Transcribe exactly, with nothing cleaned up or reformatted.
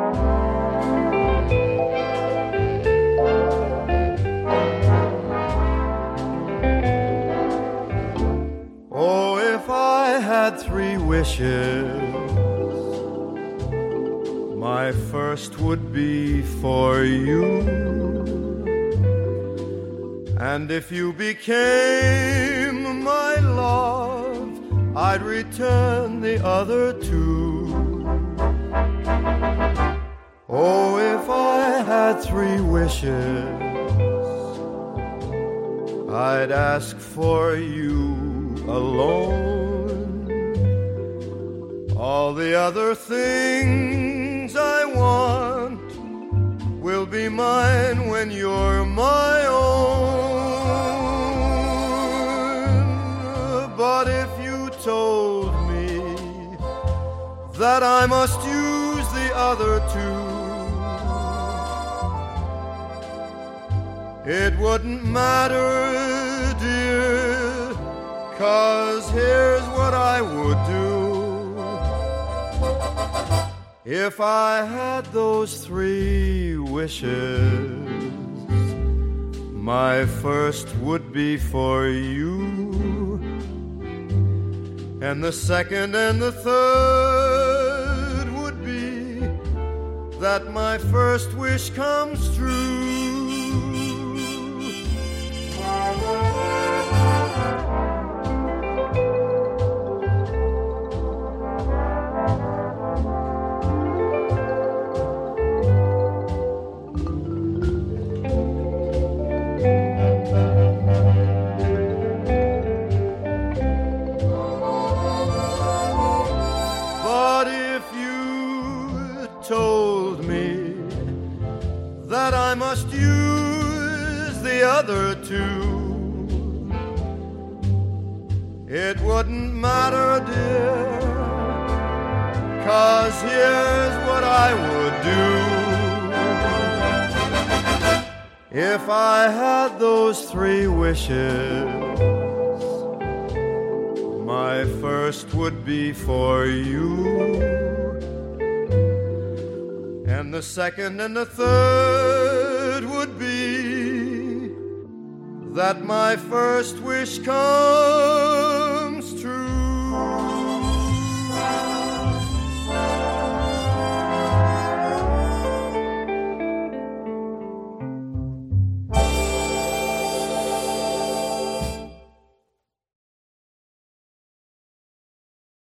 Oh, if I had three wishes, my first would be for you. And if you became my love, I'd return the other two. Oh, if I had three wishes, I'd ask for you alone. All the other things I want will be mine when you're my own. But if you told me that I must use the other two, it wouldn't matter, dear, 'cause here's what I would do. If I had those three wishes, my first would be for you, and the second and the third would be that my first wish comes true. Told me that I must use the other two, it wouldn't matter, dear, 'cause here's what I would do. If I had those three wishes, my first would be for you, and the second and the third would be that my first wish comes